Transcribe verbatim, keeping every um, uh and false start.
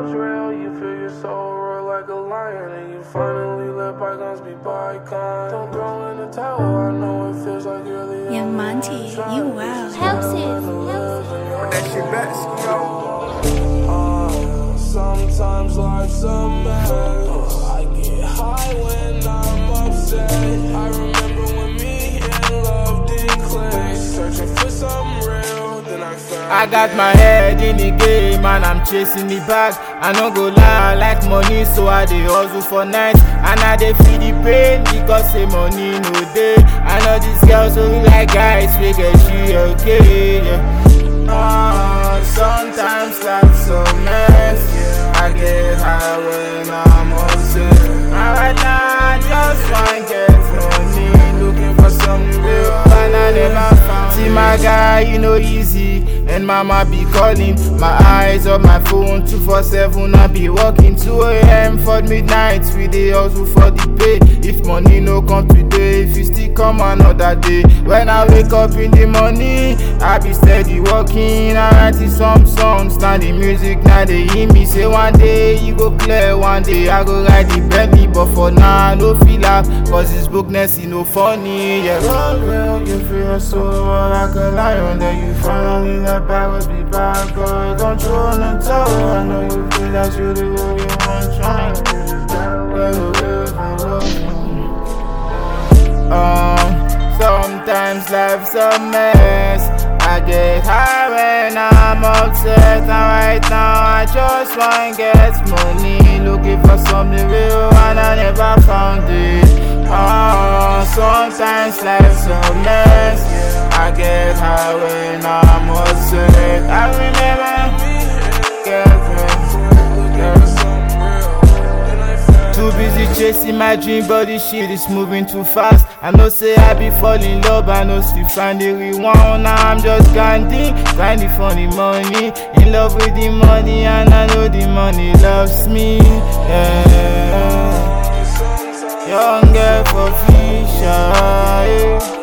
love's real, you feel your soul roar like a lion, and you finally let bygones be bygones. Don't throw in the towel, I know it feels like you're the only Young Monty, you wow. Helps it, helps it. That shit best, yo. Uh, sometimes life's a mess. I get high when I'm upset. I remember when me and love did click. Searching for something real, then I found I got my head in the game and I'm chasing the bag. I no go lie, I like money, so I dey hustle for nights. And I dey feel the pain because say money no dey. I know these girls only like guys, we get she okay, yeah. Uh, sometimes life's a mess. I get high when I'm upset. And right now I just want get money, looking for something real and I never found. See my guy, you know easy, and mama be calling. My eyes on my phone, two four seven, I be walking. Two a m for midnight, we dey hustle for the pay. If money no come today, if you still come another day. When I wake up in the morning, I be steady walking. I write some songs, now the music, now they hear me. Say one day you go clear, one day I go ride the Bentley. But for now, I no feel laugh, cause this bookness is no funny, yeah. Love real, you feel your soul like a lion, then you finally let backwards be bad, girl. Don't you wanna tell her, I know you feel that you the only one trying to Um, sometimes life's a mess. I get high when I'm upset, and right now I just want get money, looking for something real and I never found it. Uh, sometimes life's a mess. I get high when I'm upset. I will never get too busy chasing my dream, but this shit is moving too fast. I know say I be falling in love, I know still find the rewind. Now I'm just grinding, grinding for the money. In love with the money, and I know the money loves me. Yeah. Young girl for future. Yeah.